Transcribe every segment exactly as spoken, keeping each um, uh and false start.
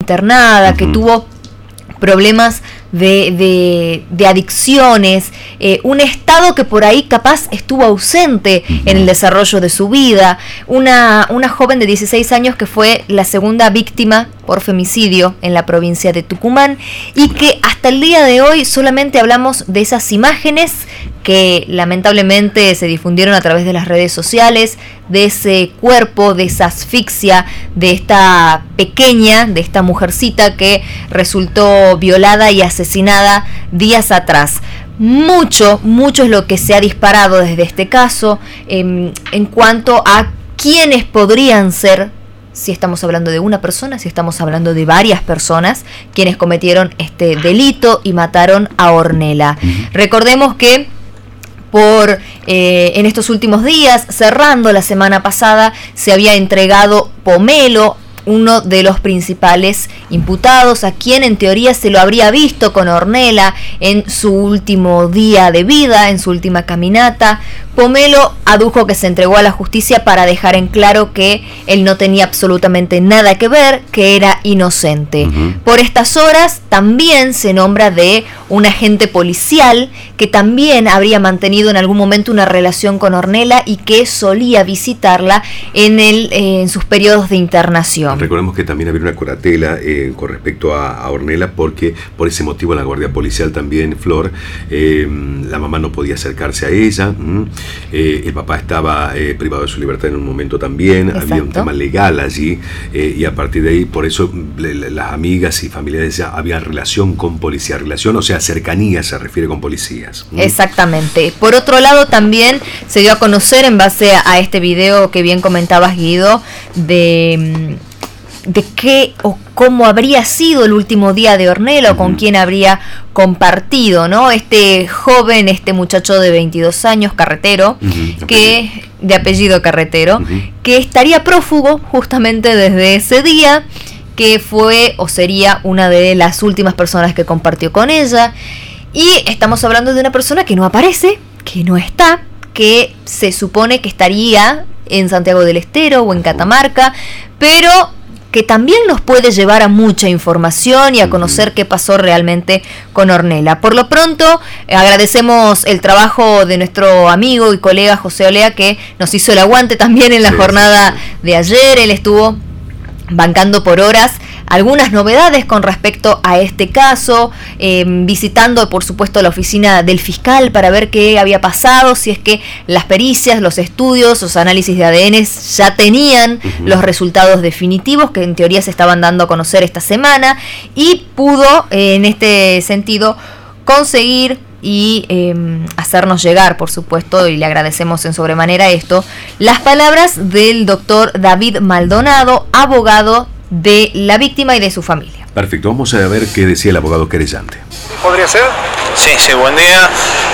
internada, uh-huh. que tuvo problemas de, de, de adicciones, eh, un estado que por ahí capaz estuvo ausente uh-huh. en el desarrollo de su vida, una, una joven de dieciséis años que fue la segunda víctima por femicidio en la provincia de Tucumán, y que hasta el día de hoy solamente hablamos de esas imágenes que lamentablemente se difundieron a través de las redes sociales, de ese cuerpo, de esa asfixia, de esta pequeña, de esta mujercita que resultó violada y asesinada días atrás. Mucho, mucho es lo que se ha disparado desde este caso en, en cuanto a quiénes podrían ser, si estamos hablando de una persona, si estamos hablando de varias personas, quienes cometieron este delito y mataron a Ornella. Uh-huh. Recordemos que por eh, en estos últimos días, cerrando la semana pasada, se había entregado Pomelo, uno de los principales imputados, a quien en teoría se lo habría visto con Ornella en su último día de vida, en su última caminata. Pomelo adujo que se entregó a la justicia para dejar en claro que él no tenía absolutamente nada que ver, que era inocente. Uh-huh. Por estas horas también se nombra de un agente policial que también habría mantenido en algún momento una relación con Ornella y que solía visitarla en, el, eh, en sus periodos de internación. Recordemos que también había una curatela eh, con respecto a, a Ornella, porque por ese motivo la guardia policial también, Flor, eh, la mamá no podía acercarse a ella, ¿m? Eh, el papá estaba eh, privado de su libertad en un momento también. Exacto. Había un tema legal allí, eh, y a partir de ahí, por eso le, le, las amigas y familiares ya había relación con policía, relación, o sea, cercanía se refiere con policías. ¿Mm? Exactamente. Por otro lado, también se dio a conocer, en base a este video que bien comentabas, Guido, de... de qué o cómo habría sido el último día de Ornella, uh-huh. o con quién habría compartido, ¿no? Este joven, este muchacho de veintidós años, carretero, uh-huh. que de apellido Carretero, uh-huh. que estaría prófugo justamente desde ese día, que fue o sería una de las últimas personas que compartió con ella. Y estamos hablando de una persona que no aparece, que no está, que se supone que estaría en Santiago del Estero o en Catamarca, pero que también nos puede llevar a mucha información y a conocer qué pasó realmente con Ornella. Por lo pronto, agradecemos el trabajo de nuestro amigo y colega José Olea, que nos hizo el aguante también en la sí, jornada sí, sí. de ayer. Él estuvo bancando por horas algunas novedades con respecto a este caso, eh, visitando por supuesto la oficina del fiscal para ver qué había pasado, si es que las pericias, los estudios, los análisis de A D N ya tenían uh-huh. los resultados definitivos que en teoría se estaban dando a conocer esta semana, y pudo eh, en este sentido conseguir y eh, hacernos llegar, por supuesto, y le agradecemos en sobremanera esto, las palabras del doctor David Maldonado, abogado de la víctima y de su familia. Perfecto, vamos a ver qué decía el abogado querellante. ¿Podría ser? Sí, sí, buen día.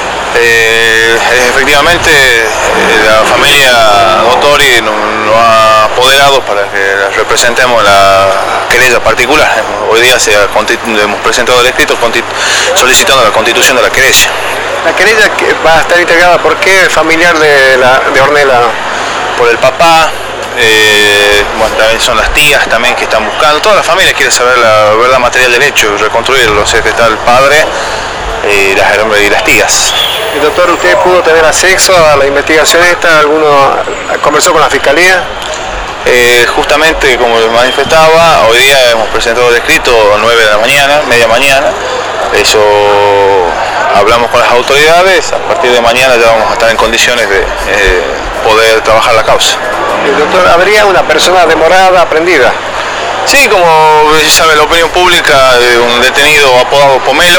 Eh, efectivamente, la familia Dottori nos, nos ha apoderado para que representemos la querella particular. Hoy día se ha, hemos presentado el escrito solicitando la constitución de la querella. La querella va a estar integrada por qué familiar de, la, de Ornella? Por el papá. Eh, bueno, también son las tías también que están buscando, toda la familia quiere saber la verdad material del hecho y reconstruirlo, o sea que está el padre y las, y las tías. Y doctor, ¿usted pudo tener acceso a la investigación esta? ¿Alguno conversó con la fiscalía? Eh, justamente como manifestaba, hoy día hemos presentado el escrito a nueve de la mañana, media mañana, eso hablamos con las autoridades, a partir de mañana ya vamos a estar en condiciones de eh, poder trabajar la causa. Doctor, ¿habría una persona demorada, aprendida? Sí, como sabe la opinión pública, de un detenido apodado Pomelo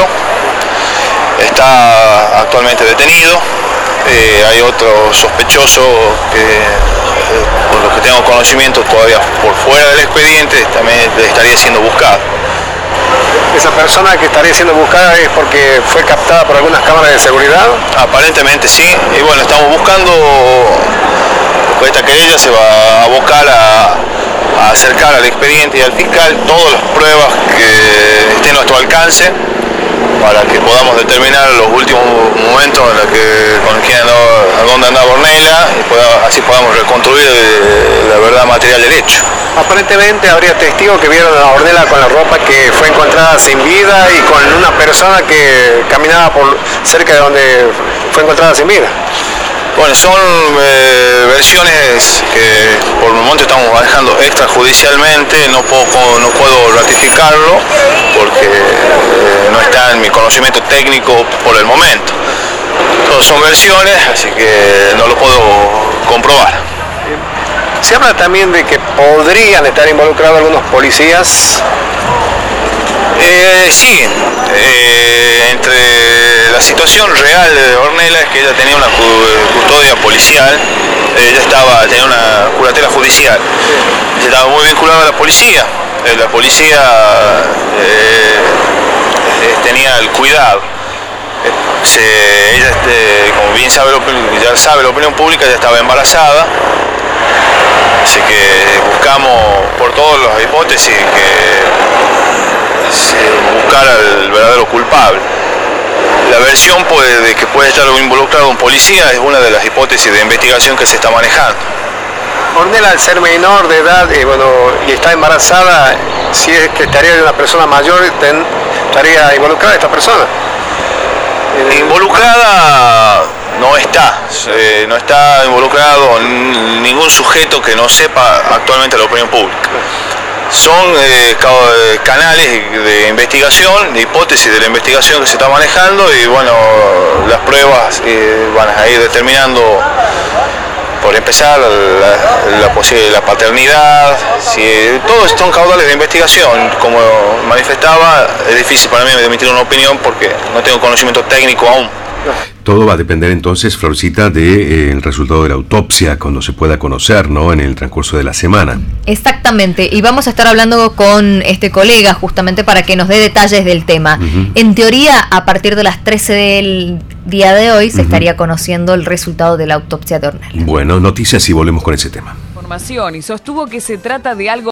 está actualmente detenido. Eh, hay otro sospechoso que, eh, por lo que tengo conocimiento, todavía por fuera del expediente también estaría siendo buscado. ¿Esa persona que estaría siendo buscada es porque fue captada por algunas cámaras de seguridad? Aparentemente sí, y bueno, estamos buscando. Esta querella se va a abocar a, a acercar al expediente y al fiscal todas las pruebas que estén a nuestro alcance para que podamos determinar los últimos momentos en los que, con quién andaba, a dónde andaba Ornella, y pueda, así podamos reconstruir el, la verdad material del hecho. Aparentemente habría testigos que vieron a Ornella con la ropa que fue encontrada sin vida y con una persona que caminaba por cerca de donde fue encontrada sin vida. Bueno, son eh, versiones que por el momento estamos manejando extrajudicialmente, no puedo, no puedo ratificarlo porque eh, no está en mi conocimiento técnico por el momento. Todos son versiones, así que no lo puedo comprobar. Se habla también de que podrían estar involucrados algunos policías. Eh, sí, eh, entre la situación real de Ornella es que ella tenía una custodia policial, ella estaba, tenía una curatela judicial, ella estaba muy vinculada a la policía, eh, la policía eh, eh, tenía el cuidado, eh, se, ella, eh, como bien sabe, ya sabe la opinión pública, ella estaba embarazada, así que buscamos por todas las hipótesis que buscar al verdadero culpable. La versión puede, de que puede estar involucrado un policía es una de las hipótesis de investigación que se está manejando. Ornella, al ser menor de edad eh, bueno, y está embarazada, si es que estaría de una persona mayor, ten, estaría involucrada esta persona. Eh, involucrada no está, eh, no está involucrado ningún sujeto que no sepa actualmente la opinión pública. Son eh, canales de investigación, de hipótesis de la investigación que se está manejando y bueno, las pruebas eh, van a ir determinando, por empezar, la, la, la paternidad, si, todos son caudales de investigación. Como manifestaba, es difícil para mí emitir una opinión porque no tengo conocimiento técnico aún. Todo va a depender entonces, Florcita, del de, eh, resultado de la autopsia cuando se pueda conocer, ¿no? En el transcurso de la semana. Exactamente, y vamos a estar hablando con este colega justamente para que nos dé detalles del tema. Uh-huh. En teoría, a partir de las trece del día de hoy se uh-huh. estaría conociendo el resultado de la autopsia de Ornella. Bueno, noticias y volvemos con ese tema. Información y sostuvo que se trata de algo